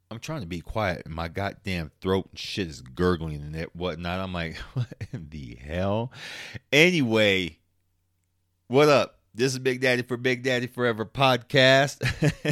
I'm trying to be quiet, and my goddamn throat and shit is gurgling and whatnot. I'm like, what in the hell? Anyway, what up? This is Big Daddy for Big Daddy Forever podcast.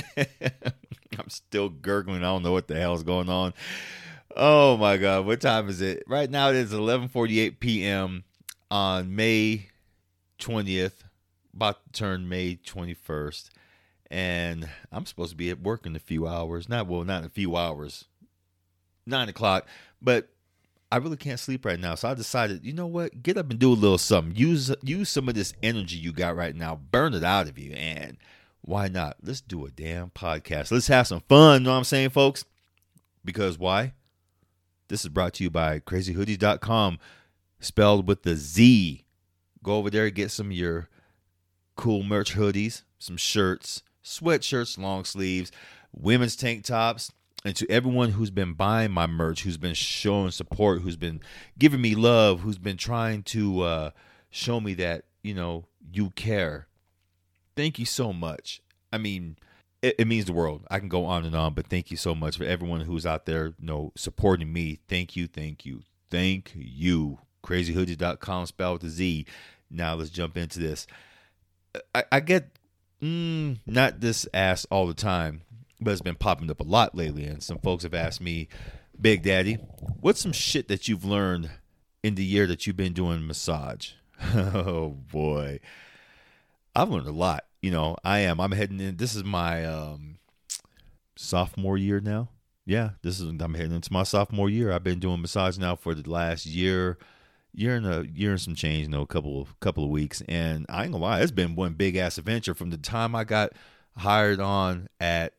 I'm still gurgling. I don't know what the hell is going on. Oh my God, what time is it? Right now it is 11:48 p.m. on May 20th, about to turn May 21st. And I'm supposed to be at work in a few hours. Not in a few hours, 9 o'clock. But I really can't sleep right now. So I decided, you know what? Get up and do a little something. Use some of this energy you got right now. Burn it out of you. And why not? Let's do a damn podcast. Let's have some fun. Know what I'm saying, folks? Because why? This is brought to you by crazyhoodies.com, spelled with the Z. Go over there, get some of your cool merch hoodies, some shirts, sweatshirts, long sleeves, women's tank tops. And to everyone who's been buying my merch, who's been showing support, who's been giving me love, who's been trying to show me that, you care. Thank you so much. I mean, it means the world. I can go on and on, but thank you so much for everyone who's out there, supporting me. Thank you, thank you, thank you. Crazyhoodies.com, spelled with a Z. Now let's jump into this. I get not this asked all the time, but it's been popping up a lot lately. And some folks have asked me, Big Daddy, what's some shit that you've learned in the year that you've been doing massage? Oh, boy. I've learned a lot. I'm heading in. This is my sophomore year now. Yeah, I'm heading into my sophomore year. I've been doing massage now for the last year and some change, a couple of weeks. And I ain't gonna lie, it's been one big ass adventure from the time I got hired on at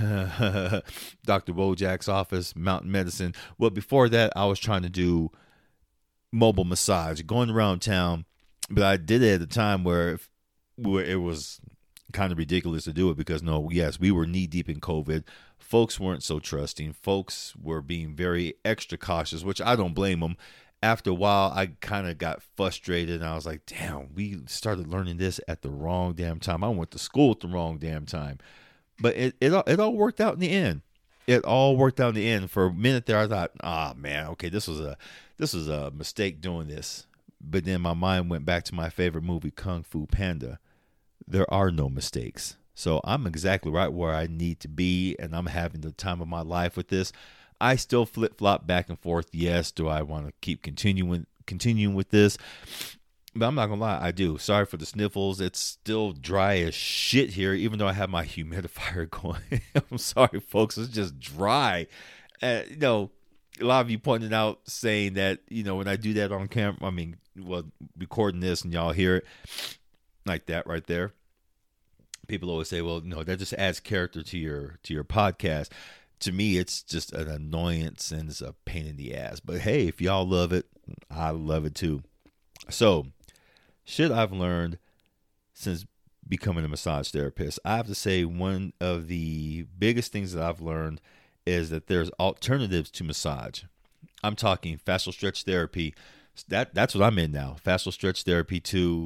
Dr. Bojack's office, Mountain Medicine. Well, before that, I was trying to do mobile massage, going around town, but I did it at a time where it was kind of ridiculous to do it because we were knee deep in COVID. Folks weren't so trusting. Folks were being very extra cautious, which I don't blame them. After a while, I kind of got frustrated, and I was like, damn, we started learning this at the wrong damn time. I went to school at the wrong damn time. But it all worked out in the end. It all worked out in the end. For a minute there, I thought, man, okay, this was a mistake doing this. But then my mind went back to my favorite movie, Kung Fu Panda. There are no mistakes. So I'm exactly right where I need to be, and I'm having the time of my life with this. I still flip-flop back and forth. Yes, do I want to keep continuing with this? But I'm not going to lie, I do. Sorry for the sniffles. It's still dry as shit here, even though I have my humidifier going. I'm sorry, folks. It's just dry. A lot of you pointed out saying that, when I do that on camera, recording this and y'all hear it like that right there. People always say, well, that just adds character to your podcast. To me, it's just an annoyance and it's a pain in the ass. But hey, if y'all love it, I love it too. So, shit I've learned since becoming a massage therapist. I have to say one of the biggest things that I've learned is that there's alternatives to massage. I'm talking fascial stretch therapy. That's what I'm in now. Fascial stretch therapy 2.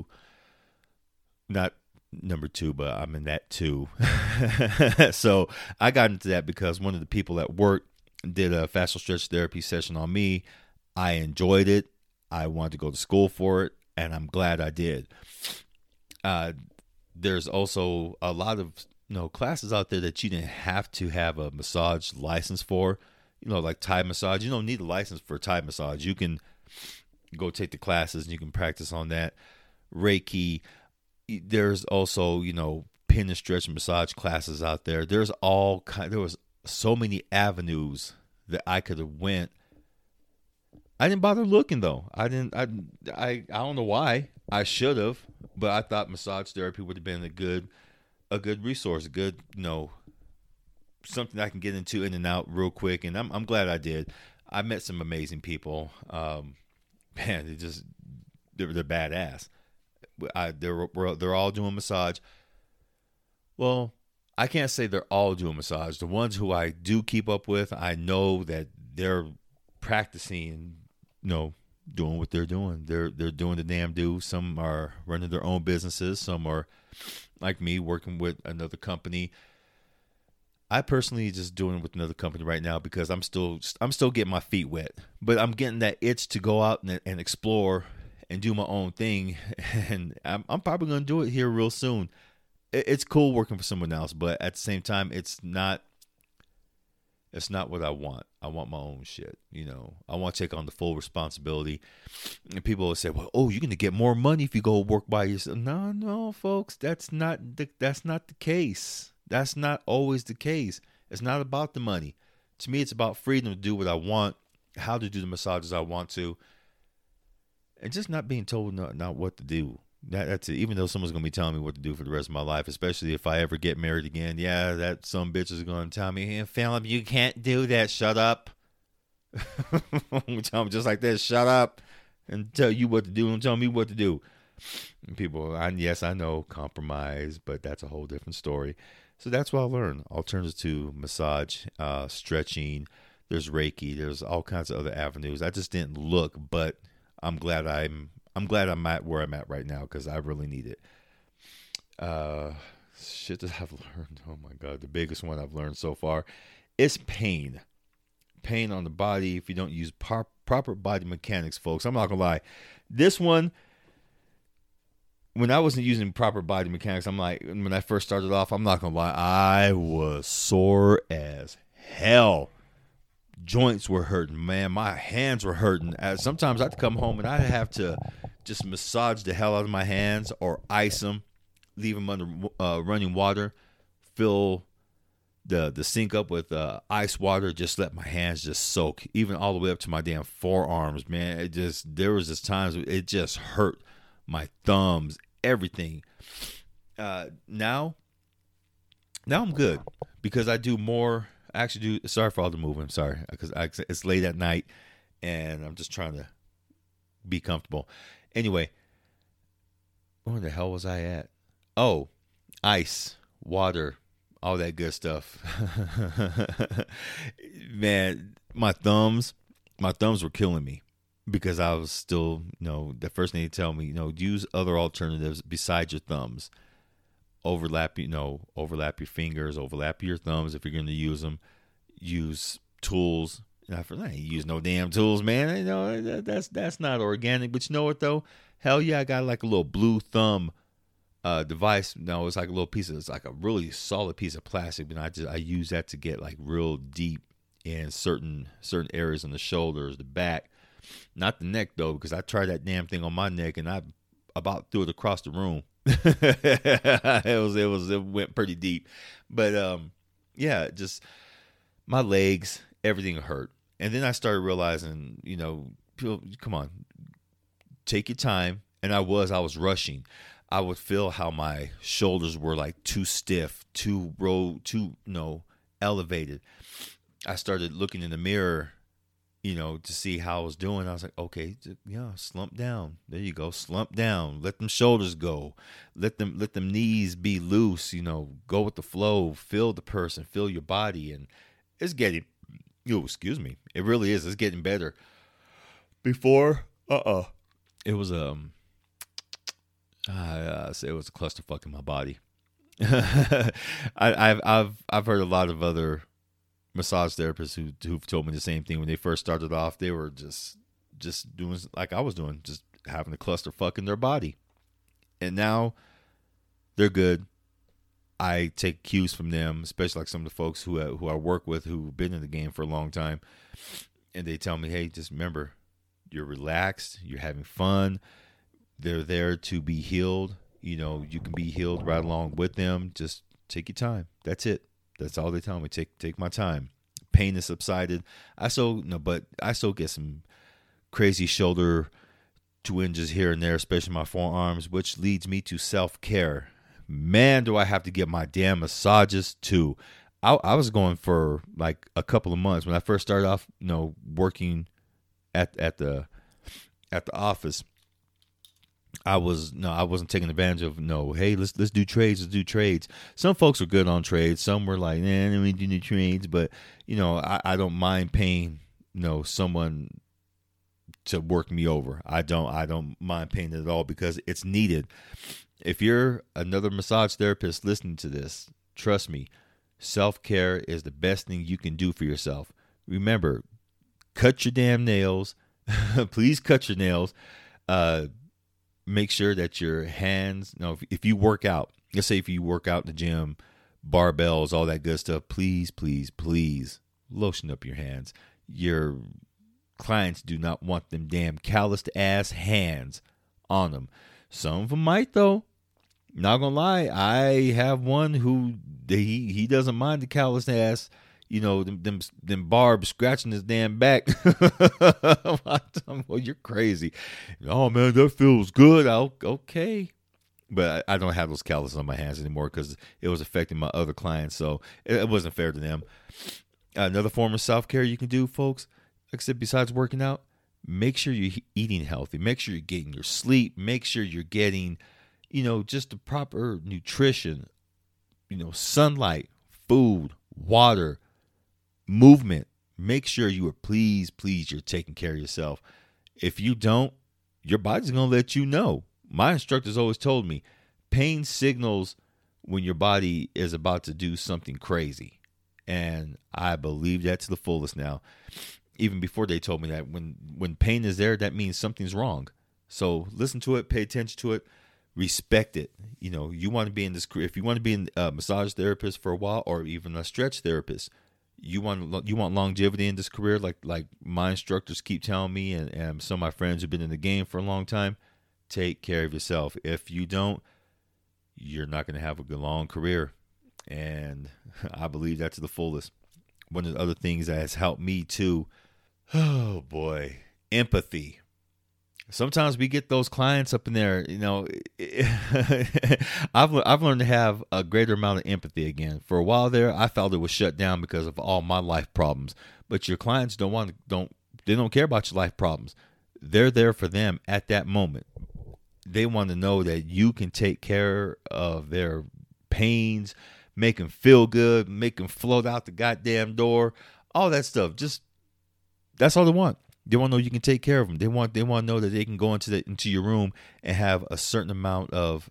Not number 2, but I'm in that too. So I got into that because one of the people at work did a fascial stretch therapy session on me. I enjoyed it. I wanted to go to school for it, and I'm glad I did. There's also a lot of classes out there that you didn't have to have a massage license for. Like Thai massage. You don't need a license for Thai massage. You can go take the classes and you can practice on that. Reiki. There's also, pin and stretch massage classes out there. There was so many avenues that I could have went. I didn't bother looking though. I don't know why. I should have, but I thought massage therapy would have been a good resource, a good, something I can get into in and out real quick. And I'm glad I did. I met some amazing people. Man, they're badass. They're all doing massage. Well, I can't say they're all doing massage. The ones who I do keep up with, I know that they're practicing, doing what they're doing. They're doing the damn do. Some are running their own businesses. Some are like me, working with another company. I personally just doing it with another company right now because I'm still getting my feet wet, but I'm getting that itch to go out and explore and do my own thing, and I'm probably gonna do it here real soon. It's cool working for someone else, but at the same time, it's not what I want. I want my own shit. I want to take on the full responsibility. And people will say, "Well, oh, you're gonna get more money if you go work by yourself." No, no, folks, that's not the case. That's not always the case. It's not about the money. To me, it's about freedom to do what I want, how to do the massages I want to, and just not being told not what to do. That's it. Even though someone's going to be telling me what to do for the rest of my life, especially if I ever get married again. Yeah, that some bitch is going to tell me, "Hey, Philip, you can't do that. Shut up." I'm tell them just like that. Shut up and tell you what to do and tell me what to do. And people, yes, I know, compromise, but that's a whole different story. So that's what I learned. Alternatives to massage, stretching. There's Reiki. There's all kinds of other avenues. I just didn't look, but I'm glad I'm at where I'm at right now because I really need it. Shit that I've learned. Oh my God. The biggest one I've learned so far is pain. Pain on the body if you don't use proper body mechanics, folks. I'm not going to lie. This one, when I wasn't using proper body mechanics, when I first started off, I'm not going to lie, I was sore as hell. Joints were hurting, man. My hands were hurting. Sometimes I'd come home and I'd have to just massage the hell out of my hands or ice them, leave them under running water, fill the sink up with ice water, just let my hands just soak, even all the way up to my damn forearms, man. There was just times it just hurt my thumbs, everything. Now I'm good because I do more. I actually do. Sorry for all the movement. I'm sorry because it's late at night and I'm just trying to be comfortable. Anyway, where the hell was I at? Oh, ice, water, all that good stuff. Man, my thumbs were killing me because I was still, the first thing they tell me, use other alternatives besides your thumbs. Overlap your fingers, overlap your thumbs if you're going to use them. Use tools. I ain't use no damn tools, man. That's not organic. But you know what though? Hell yeah, I got like a little blue thumb device. No, it's like a little it's like a really solid piece of plastic. And I use that to get like real deep in certain areas on the shoulders, the back, not the neck though, because I tried that damn thing on my neck and I about threw it across the room. It went pretty deep, but yeah, just my legs, everything hurt. And then I started realizing, people, come on, take your time. And I was rushing. I would feel how my shoulders were like too stiff, too elevated. I started looking in the mirror, to see how I was doing. I was like, okay, yeah, slump down. There you go. Slump down. Let them shoulders go. Let them knees be loose, go with the flow. Feel the person, feel your body. And it's getting, excuse me. It really is. It's getting better. Before, it was, it was a clusterfuck in my body. I've heard a lot of other massage therapists who've told me the same thing. When they first started off, they were just doing like I was doing, just having a clusterfuck in their body. And now they're good. I take cues from them, especially like some of the folks who I work with who've been in the game for a long time. And they tell me, hey, just remember, you're relaxed, you're having fun. They're there to be healed. You can be healed right along with them. Just take your time. That's it. That's all they tell me. Take my time. Pain has subsided. I still get some crazy shoulder twinges here and there, especially my forearms, which leads me to self-care. Man, do I have to get my damn massages too. I was going for like a couple of months when I first started off, working at the office. I wasn't taking advantage of hey, let's do trades. Some folks are good on trades. Some were like, let me do the trades. But, I don't mind paying, someone to work me over. I don't mind paying it at all because it's needed. If you're another massage therapist listening to this, trust me, Self-care is the best thing you can do for yourself. Remember, cut your damn nails. Please cut your nails. Make sure that your hands, if you work out, let's say if you work out in the gym, barbells, all that good stuff, please, please, please lotion up your hands. Your clients do not want them damn calloused ass hands on them. Some of them might though. Not gonna lie, I have one who he doesn't mind the calloused ass, them barbs scratching his damn back. Well, you're crazy. Oh man, that feels good. Okay. But I don't have those calluses on my hands anymore because it was affecting my other clients, so it wasn't fair to them. Another form of self-care you can do, folks, like I said, besides working out, make sure you're eating healthy. Make sure you're getting your sleep. Make sure you're getting, just the proper nutrition, sunlight, food, water, movement. Make sure please, you're taking care of yourself. If you don't, your body's going to let you know. My instructors always told me, pain signals when your body is about to do something crazy. And I believe that to the fullest now. Even before they told me that when pain is there, that means something's wrong. So listen to it, pay attention to it, respect it. You want to be in this career. If you want to be a massage therapist for a while, or even a stretch therapist, you want longevity in this career, like my instructors keep telling me, and some of my friends who've been in the game for a long time. Take care of yourself. If you don't, you're not going to have a long career. And I believe that to the fullest. One of the other things that has helped me too, oh boy, empathy. Sometimes we get those clients up in there, I've learned to have a greater amount of empathy again. For a while there, I felt it was shut down because of all my life problems. But your clients don't care about your life problems. They're there for them at that moment. They want to know that you can take care of their pains, make them feel good, make them float out the goddamn door, all that stuff. Just that's all they want. They want to know you can take care of them. They want to know that they can go into your room and have a certain amount of,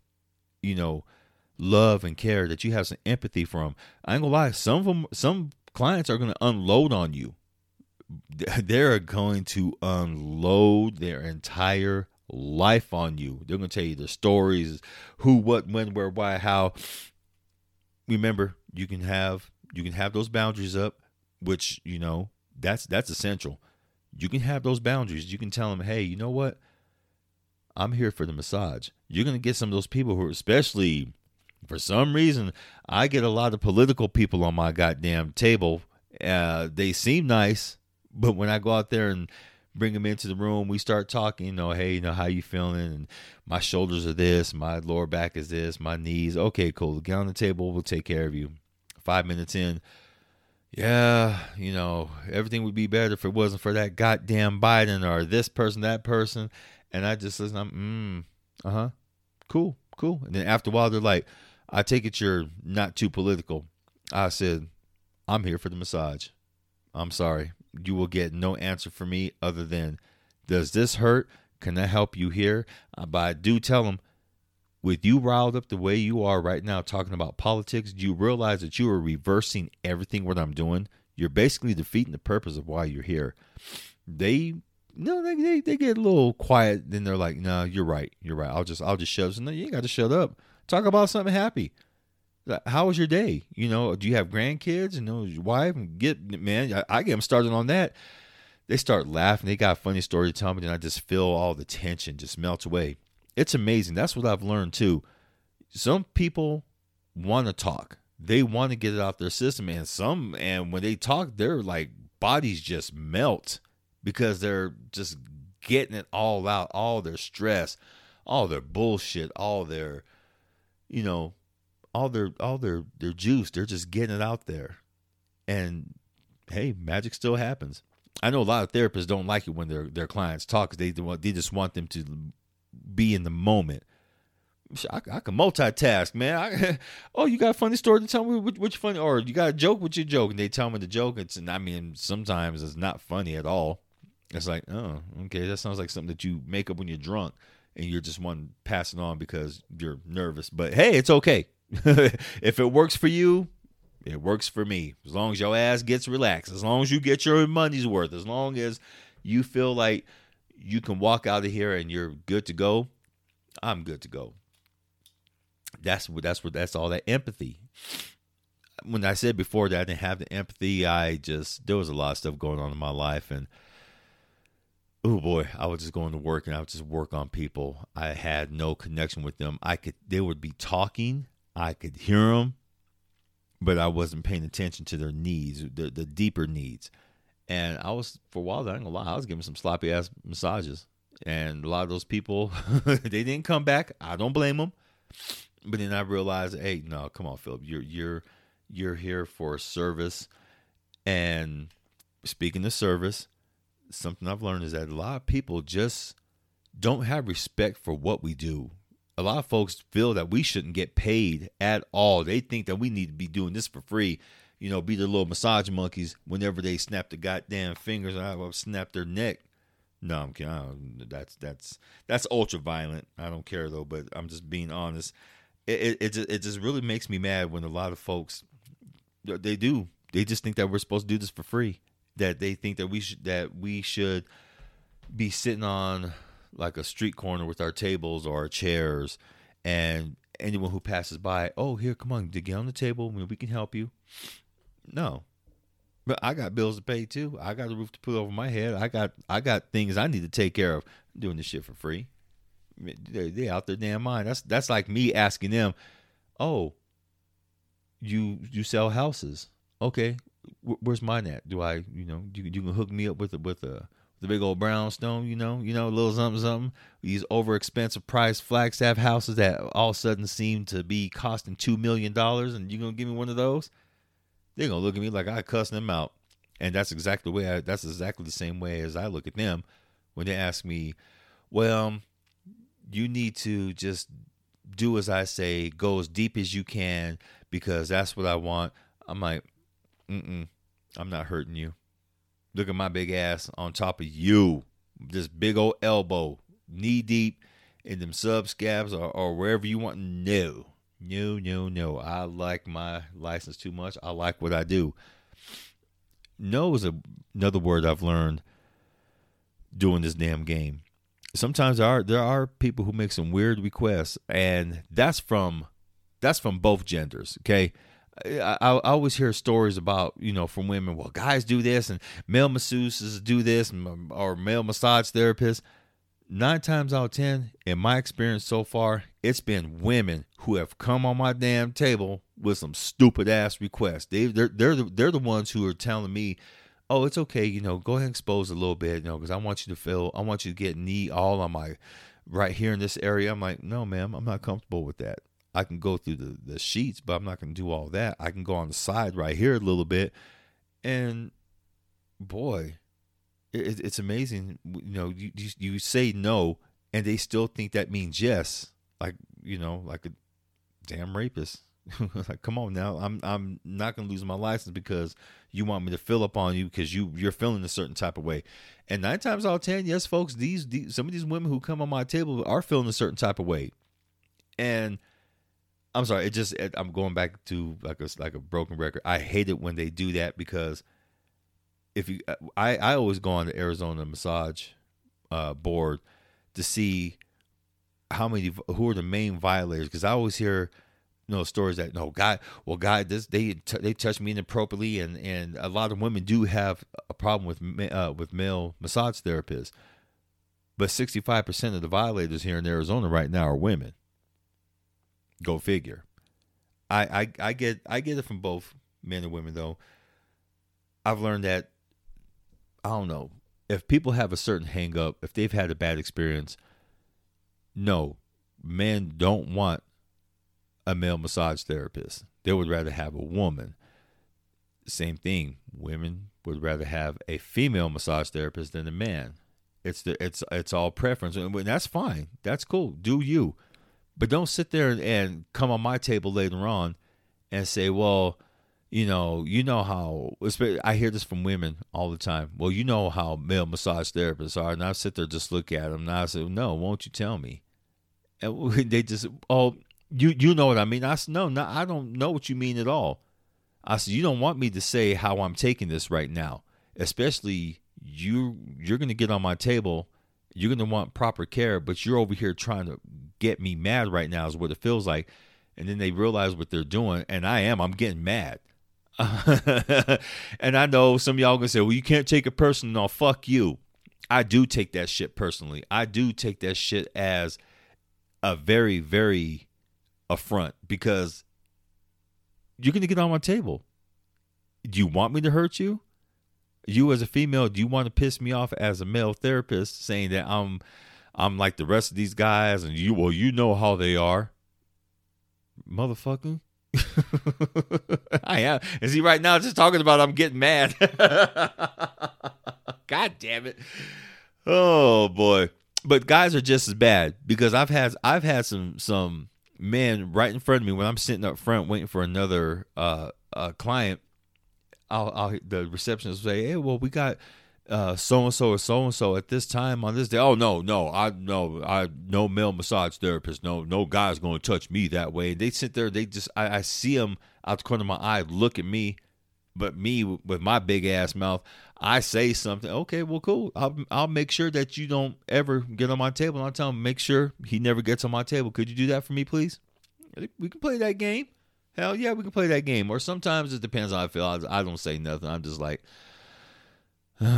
love and care, that you have some empathy for them. I ain't gonna lie, some clients are going to unload on you. They're going to unload their entire life on you. They're going to tell you their stories, who, what, when, where, why, how. Remember, you can have those boundaries up, which, that's essential. You can have those boundaries. You can tell them, hey, you know what? I'm here for the massage. You're going to get some of those people who, especially for some reason, I get a lot of political people on my goddamn table. They seem nice, but when I go out there and bring them into the room, we start talking, hey, how you feeling? And my shoulders are this, my lower back is this, my knees. Okay, cool. Get on the table. We'll take care of you. 5 minutes in. Yeah, everything would be better if it wasn't for that goddamn Biden or this person, that person. And I just listen, cool. And then after a while, they're like, I take it you're not too political. I said, I'm here for the massage. I'm sorry. You will get no answer from me other than, does this hurt? Can I help you here? But I do tell them, with you riled up the way you are right now talking about politics, do you realize that you are reversing everything what I'm doing? You're basically defeating the purpose of why you're here. They get a little quiet. Then they're like, no, you're right. I'll just shut up. No, you ain't got to shut up. Talk about something happy. How was your day? Do you have grandkids? Your wife? I get them started on that. They start laughing. They got a funny story to tell me, and I just feel all the tension just melt away. It's amazing. That's what I've learned too. Some people want to talk. They want to get it out their system, and when they talk, their bodies just melt because they're just getting it all out, all their stress, all their bullshit, all their, all their juice. They're just getting it out there. And hey, magic still happens. I know a lot of therapists don't like it when their clients talk because they just want them to be in the moment. I can multitask, man. You got a funny story to tell me? Which funny? Or you got a joke? What's your joke? And they tell me the joke. Sometimes it's not funny at all. It's like, oh, okay, that sounds like something that you make up when you're drunk and you're just one passing on because you're nervous. But hey, it's okay. If it works for you, It works for me. As long as your ass gets relaxed, as long as you get your money's worth, as long as you feel like you can walk out of here and you're good to go, I'm good to go. That's all that empathy. When I said before that I didn't have the empathy, there was a lot of stuff going on in my life, and oh boy, I was just going to work and I would just work on people. I had no connection with them. They would be talking, I could hear them, but I wasn't paying attention to their needs, the deeper needs. And I was, for a while, I ain't gonna lie, I was giving some sloppy ass massages, and a lot of those people, they didn't come back. I don't blame them. But then I realized, hey, no, come on, Philip, you're here for service. And speaking of service, something I've learned is that a lot of people just don't have respect for what we do. A lot of folks feel that we shouldn't get paid at all. They think that we need to be doing this for free. Be the little massage monkeys whenever they snap the goddamn fingers and I will snap their neck. No, I'm kidding. That's ultra violent. I don't care though, but I'm just being honest. It just really makes me mad when a lot of folks, they just think that we're supposed to do this for free. That they think that we should be sitting on like a street corner with our tables or our chairs, and anyone who passes by, oh, here, come on, get on the table, we can help you. No, but I got bills to pay too. I got a roof to put over my head. I got things I need to take care of. I'm doing this shit for free. They out their damn mind. That's like me asking them, oh, you sell houses? Okay, where's mine at? Do I, you can hook me up with the big old brownstone, a little something. These over expensive price Flagstaff houses that all of a sudden seem to be costing $2 million, and you gonna give me one of those? They're gonna look at me like I cussing them out, and that's exactly the same way as I look at them when they ask me, well, you need to just do as I say, go as deep as you can because that's what I want. I'm like, I'm not hurting you. Look at my big ass on top of you. This big old elbow, knee deep in them subscabs or wherever you want. No. I like my license too much. I like what I do. No is another word I've learned doing this damn game. Sometimes there are people who make some weird requests, and that's from both genders. Okay, I always hear stories about from women. Well, guys do this, and male masseuses do this, or male massage therapists. 9 times out of 10, in my experience so far, it's been women who have come on my damn table with some stupid ass requests. They're the ones who are telling me, oh, it's okay, go ahead and expose a little bit, because I want you to get knee all on my right here in this area. I'm like, no, ma'am, I'm not comfortable with that. I can go through the sheets, but I'm not going to do all that. I can go on the side right here a little bit. And boy, it's amazing. You say no, and they still think that means yes. Like a damn rapist. Like, come on now. I'm not gonna lose my license because you want me to fill up on you because you're feeling a certain type of way. And 9 times out of 10, yes, folks, some of these women who come on my table are feeling a certain type of way. And I'm sorry, I'm going back to like a broken record. I hate it when they do that because I always go on the Arizona massage board to see who are the main violators, because I always hear stories that they touched me inappropriately, and a lot of women do have a problem with male massage therapists, but 65% of the violators here in Arizona right now are women. Go figure. I get it from both men and women though. I've learned that, I don't know, if people have a certain hang up, if they've had a bad experience, no, men don't want a male massage therapist. They would rather have a woman. Same thing. Women would rather have a female massage therapist than a man. It's all preference, and that's fine. That's cool. Do you? But don't sit there and come on my table later on and say, well, you know how, I hear this from women all the time. Well, you know how male massage therapists are. And I sit there, just look at them. And I say, no, won't you tell me? And they just, oh, you know what I mean? I said, no, I don't know what you mean at all. I said, you don't want me to say how I'm taking this right now, especially you're going to get on my table. You're going to want proper care, but you're over here trying to get me mad right now is what it feels like. And then they realize what they're doing, and I'm getting mad. And I know some of y'all going to say, well, you can't take it personal. No, fuck you. I do take that shit personally. I do take that shit as a very, very affront because you're going to get on my table. Do you want me to hurt you? You as a female, do you want to piss me off as a male therapist saying that I'm like the rest of these guys and you know how they are? Motherfucker. I am. And see, right now, just talking about I'm getting mad. God damn it. Oh boy. But guys are just as bad because I've had some men right in front of me when I'm sitting up front waiting for another client. The receptionist will say, hey, well, we got so-and-so or so-and-so at this time on this day. Oh, no, no male massage therapist. No guy's going to touch me that way. They sit there, I see them out the corner of my eye look at me, but me with my big ass mouth, I say something. Okay, well, cool. I'll make sure that you don't ever get on my table. And I'll tell him, make sure he never gets on my table. Could you do that for me, please? We can play that game. Hell yeah, we can play that game. Or sometimes it depends on how I feel. I don't say nothing. I'm just like, this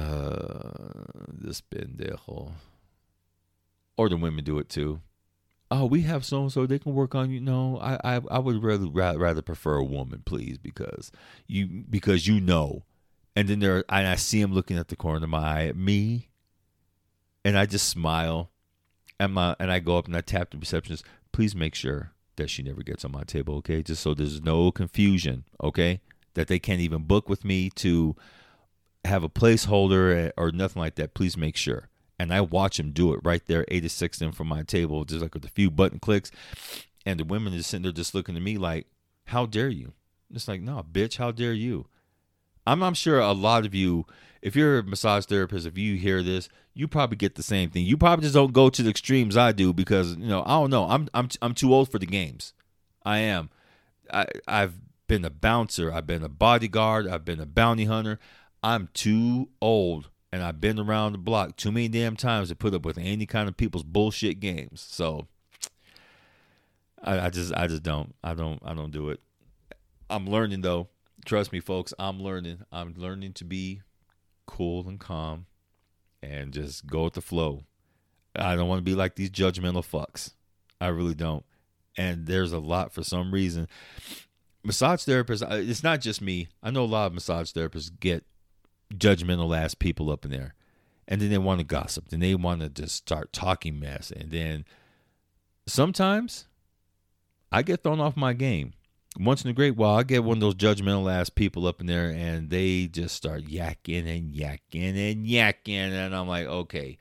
pendejo. Or the women do it too. Oh, we have so-and-so. They can work on you. No, I would rather prefer a woman, please, because you know. And then and I see him looking at the corner of my eye at me. And I just smile. And I go up and I tap the receptionist. Please make sure that she never gets on my table, okay? Just so there's no confusion, okay? That they can't even book with me to have a placeholder or nothing like that. Please make sure. And I watch him do it right there, 86 in from my table, just like with a few button clicks. And the women are sitting there just looking at me like, how dare you? It's like, no, bitch, how dare you? I'm sure a lot of you, if you're a massage therapist, if you hear this, you probably get the same thing. You probably just don't go to the extremes I do because, I don't know. I'm too old for the games. I am. I've been a bouncer. I've been a bodyguard. I've been a bounty hunter. I'm too old, and I've been around the block too many damn times to put up with any kind of people's bullshit games. So I just don't. I don't do it. I'm learning though. Trust me, folks. I'm learning. I'm learning to be cool and calm and just go with the flow. I don't want to be like these judgmental fucks. I really don't. And there's a lot, for some reason. Massage therapists, it's not just me. I know a lot of massage therapists get judgmental ass people up in there. And then they want to gossip. Then they want to just start talking mess. And then sometimes I get thrown off my game. Once in a great while, I get one of those judgmental ass people up in there and they just start yakking and yakking and yakking. And I'm like, okay.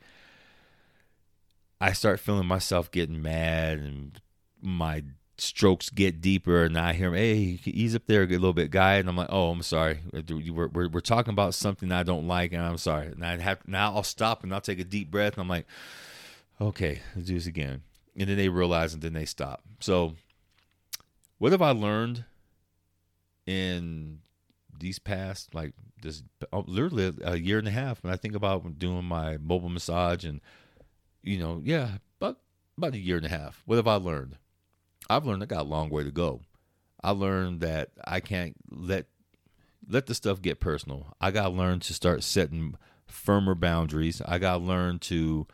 I start feeling myself getting mad and my strokes get deeper. And I hear him, hey, ease up there a little bit, guy. And I'm like, oh, I'm sorry. We're talking about something I don't like. And I'm sorry. And now I'll stop and I'll take a deep breath. And I'm like, okay, let's do this again. And then they realize and then they stop. So what have I learned in these past, like this, literally a year and a half? When I think about doing my mobile massage and, about a year and a half. What have I learned? I've learned I got a long way to go. I learned that I can't let the stuff get personal. I got to learn to start setting firmer boundaries. I got to learn to,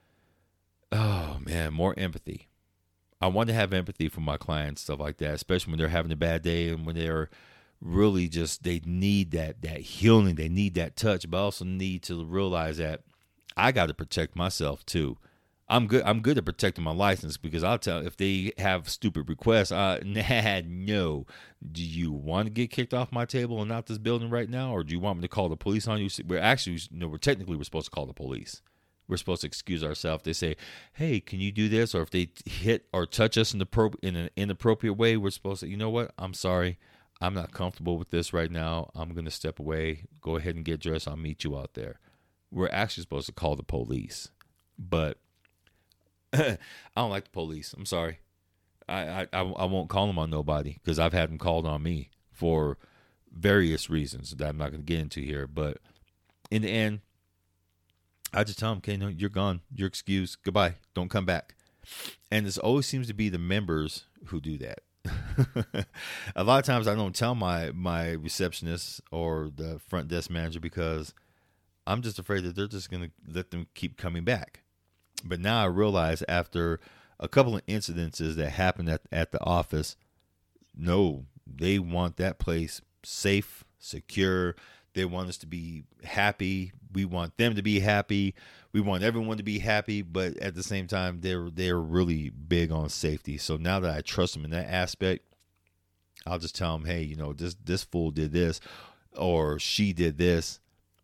more empathy. I want to have empathy for my clients, stuff like that, especially when they're having a bad day and when they're really just, they need that healing. They need that touch, but I also need to realize that I got to protect myself too. I'm good at protecting my license because I'll tell if they have stupid requests, no. Do you want to get kicked off my table and out this building right now? Or do you want me to call the police on you? We're supposed to call the police. We're supposed to excuse ourselves. They say, hey, can you do this? Or if they hit or touch us in an inappropriate way, we're supposed to, you know what? I'm sorry. I'm not comfortable with this right now. I'm going to step away. Go ahead and get dressed. I'll meet you out there. We're actually supposed to call the police. But I don't like the police. I'm sorry. I won't call them on nobody because I've had them called on me for various reasons that I'm not going to get into here. But in the end, I just tell them, okay, no, you're gone. You're excused. Goodbye. Don't come back. And this always seems to be the members who do that. A lot of times I don't tell my receptionist or the front desk manager because I'm just afraid that they're just going to let them keep coming back. But now I realize after a couple of incidences that happened at the office, no, they want that place safe, secure. They want us to be happy. We want them to be happy. We want everyone to be happy. But at the same time, they're really big on safety. So now that I trust them in that aspect, I'll just tell them, hey, you know, this fool did this or she did this.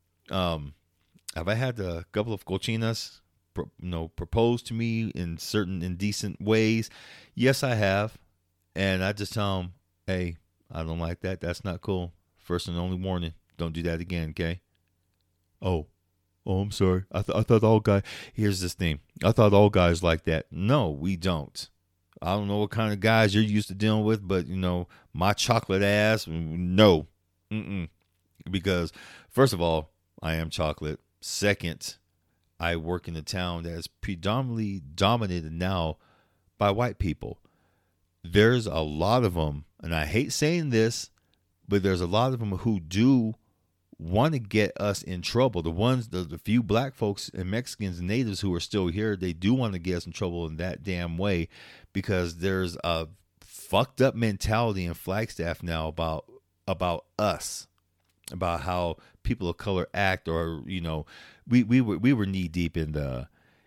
Have I had a couple of cochinas, propose to me in certain indecent ways? Yes, I have. And I just tell them, hey, I don't like that. That's not cool. First and only warning. Don't do that again, okay? Oh, I'm sorry. I thought all guys. Here's this thing. I thought all guys like that. No, we don't. I don't know what kind of guys you're used to dealing with, but you know, my chocolate ass, no. Because first of all, I am chocolate. Second, I work in a town that is predominantly dominated now by white people. There's a lot of them, and I hate saying this, but there's a lot of them who do want to get us in trouble. The few black folks and Mexicans and natives who are still here, they do want to get us in trouble in that damn way because there's a fucked up mentality in Flagstaff now about us, about how people of color act, or you know, we were knee deep in the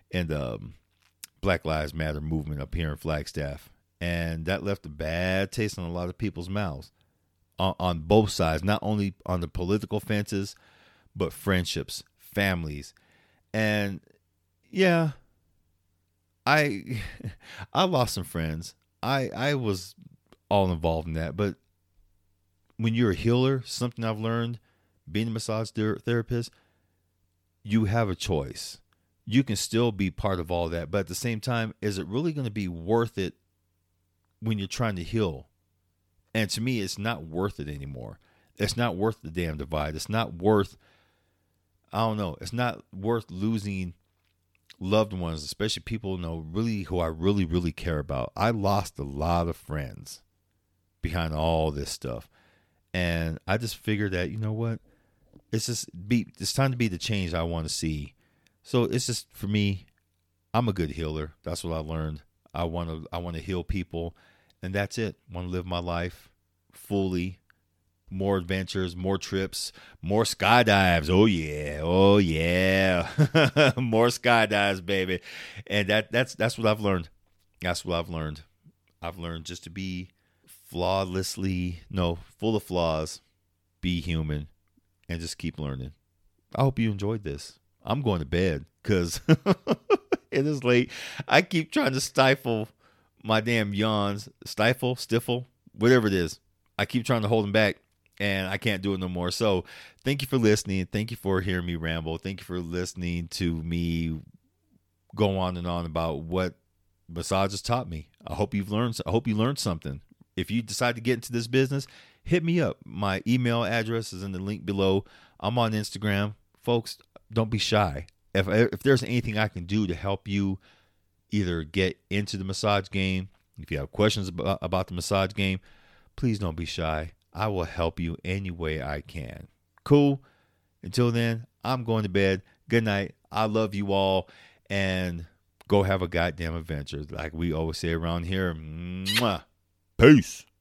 Black Lives Matter movement up here in Flagstaff, and that left a bad taste in a lot of people's mouths. On both sides, not only on the political fences, but friendships, families. And yeah, I lost some friends. I was all involved in that. But when you're a healer, something I've learned, being a massage therapist, you have a choice. You can still be part of all that. But at the same time, is it really going to be worth it when you're trying to heal? And to me, it's not worth it anymore. It's not worth the damn divide. It's not worth, I don't know, it's not worth losing loved ones, especially people, you know, really who I really, really care about. I lost a lot of friends behind all this stuff. And I just figured that, you know what, it's time to be the change I want to see. So it's just, for me, I'm a good healer. That's what I learned. I want to heal people. And that's it. I want to live my life fully. More adventures, more trips, more skydives. Oh yeah. More skydives, baby. And that's what I've learned. That's what I've learned. I've learned just to be full of flaws, be human, and just keep learning. I hope you enjoyed this. I'm going to bed because it is late. I keep trying to stifle my damn yawns, stifle, whatever it is. I keep trying to hold them back, and I can't do it no more. So thank you for listening. Thank you for hearing me ramble. Thank you for listening to me go on and on about what massages taught me. I hope you learned something. If you decide to get into this business, hit me up. My email address is in the link below. I'm on Instagram. Folks, don't be shy. If there's anything I can do to help you either get into the massage game, if you have questions about the massage game, please don't be shy. I will help you any way I can. Cool? Until then, I'm going to bed. Good night. I love you all. And go have a goddamn adventure. Like we always say around here. Mwah. Peace.